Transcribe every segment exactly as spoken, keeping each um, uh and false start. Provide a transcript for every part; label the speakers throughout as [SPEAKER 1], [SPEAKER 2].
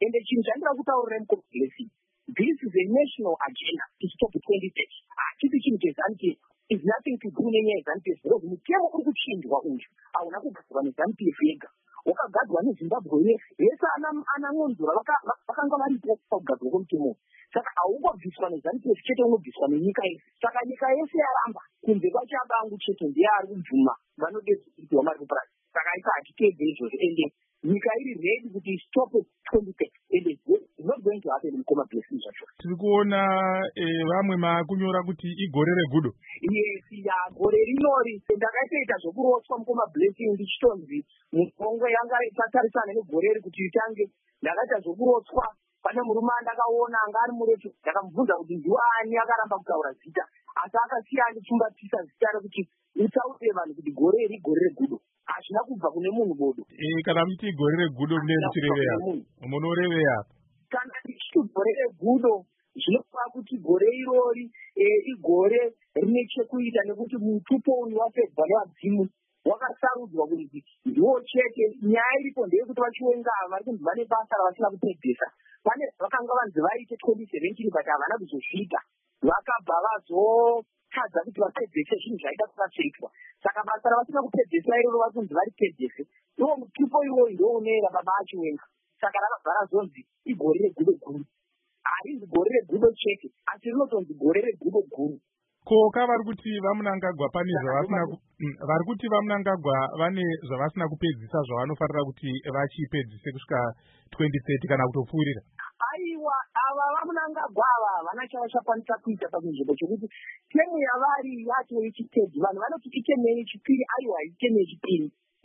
[SPEAKER 1] ende chinhu chandira kutaurira mukoblessing, this is a national agenda to stop twenty thirty. Hatisi chinhu chezanu-P F, is nothing to do nenyaya yezanu-P F, because mutemo uri kuchinjwa uyu hauna kugadzirwa nezanu-P F yega, wakagadzirwa neZimbabwe yese. Vese ana Ng'onzura vakanga varipo pakugadzirwa kwemutemo. Saka haungobviswa nezanu-P F chete, unobviswa nenyika yese. Saka nyika yese yaramba kunze kwacho abangu chete ndiye ari kubvuma vanodedzerwa mari kupurasi. Saka ika hatiteedzeri izvozvo, ende nyika iri ready kuti stop twenty thirty, and it's not going to happen mukoma blessing zvacho.
[SPEAKER 2] Tiri kuona vamwe makunyora kuti igore regudo.
[SPEAKER 1] Yes, ya gore rinori ndakaita zvokurotswa mukoma blessing ndichitonzi mupongo yanga tatarisana negore iri kuti itange. Ndakaita zvokurotswa, pane murume andakaona anga ari murefu, ndakamubvunza kuti ndiwani akaramba kutaura zita, asi akasiya andichimbatisa zita rekuti utaure vanhu kuti gore iri igore regudo. Hazvina kubva kune munhu bodo.
[SPEAKER 2] Eh, kana muti gore regudo mune muchireveya munoreveya
[SPEAKER 1] kana ndichiti gore regudo zvinova kuti gore irori igore rine chekuita nekuti mutupo uyu wapedzwa nevadzimu wakasarudzwa kuti ndiwo chete. Nyaya iripo ndeyekuti vachiwenga vari kunzi vane basa ravasina kupedzisa. Pane vakanga vanzi vaite twenty seventeen but havana kuzosvika, vakabva vazotadza kuti vapedzese zvinhu zvaida kuvasvitwa. Saka basa ravasina kupedzesa iroro vari kunzi varipedzese. Iwo mutupo iwoyu ndiwo unoera baba achiwenga. Saka rakabva razonzi igore regudo guru. Harinzi gore regudo chete, asi rinotonzi gore regudo guru.
[SPEAKER 2] Koka vari kuti vamunangagwa pane zvavasina vari kuti vamunangagwa vane zvavasina kupedzisa zvavanofanira kuti vachipedzise kusvika twenty thirty kana kutopfuurira.
[SPEAKER 1] Aiwa, ava vamunangagwa ava havana chavachakwanisa kuita pachinzvimbo chokuti temu yavari yacho yechitedzi. Vanhu vanoti itemu yechipiri, aiwa itemu yechipiri,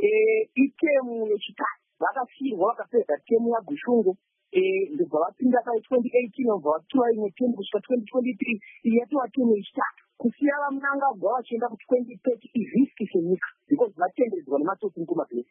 [SPEAKER 1] itemu yechitatu. Vakasiyirwa vakapedza temu yagushungu, ndobva vapinda pai twenty eighteen vobva vapiwa imwe temu kusvika twenty twenty-three yatova temu yechitatu. Kusiya vamunangagwa vachienda ku twenty thirty iriski senyika, because vatendedzwa nematsotsi mukoma blessing.